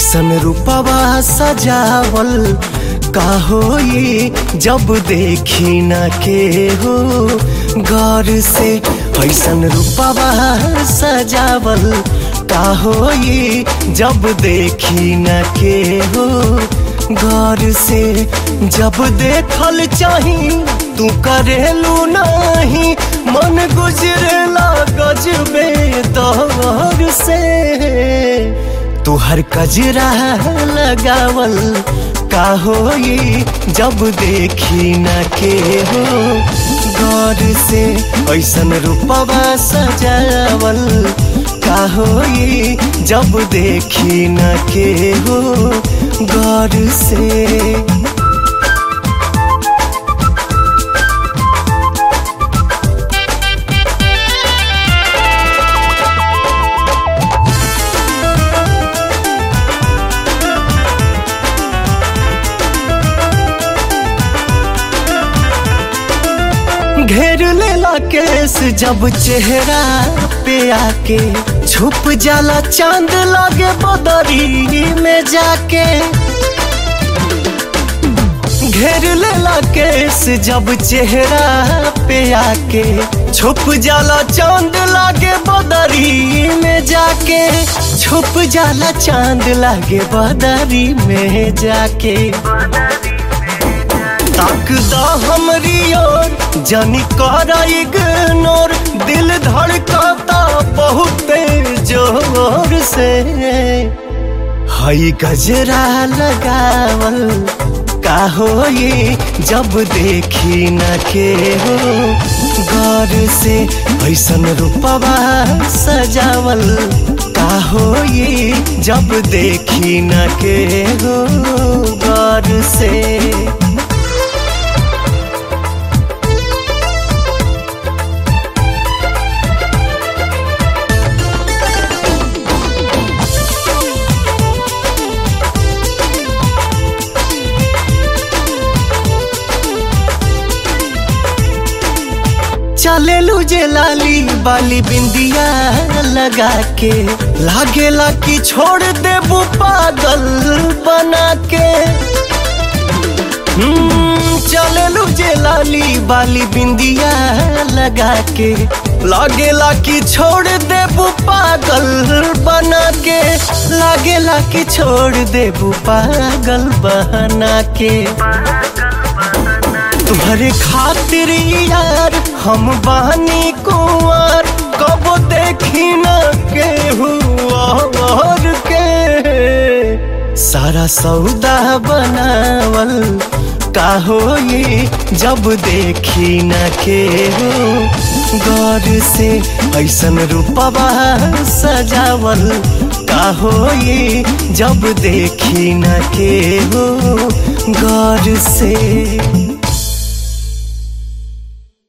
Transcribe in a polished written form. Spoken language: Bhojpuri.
ऐसन रूपवा सजावल का होई जब देखी न के हो गौर से। ऐसन रूपवा सजावल का होई जब देखी न के हो गौर से। जब देखल चाही तू करेलू नहीं, मन गुजरेला गजबे दौर से। तू हर कजरा लगावल का होई जब देखी न के हो गौर से। ऐसन रूपवा सजावल का होई जब देखी न के हो गौर से। घेर लेला केस जब चेहरा पे आके, छुप जाला चांद लागे बदरी में जाके। घेर लेला केस जब चेहरा पे आके, छुप जाला चांद लागे बदरी में जाके। छुप जाला चांद लागे बदरी में जाके। ताकदा हमरी ओर जानी करा इग्नोर, दिल धड़काता बहुत जोर से। हई गजरा लगावल का होई जब देखी न के हो गौर से। ऐसन रूपवा सजावल का होई जब देखी न के हो गौर से। चलेलू जे लाली बाली बिंदिया लगा के, लागेला कि छोड़ देबू पागल बना के। चलेलू जे लाली बाली बिंदिया लगा के, लागेला कि छोड़ देबू पागल बना के। लागेला कि छोड़ देबू पागल बना के। तुम्हारे खातिर यार हम बानी कुंवर, कब देखी न के हुआ और के। सारा सौदा बनावल का होई जब देखी न के हो गौर से। ऐसन रूपवा सजावल का होई जब देखी न के हो गौर से।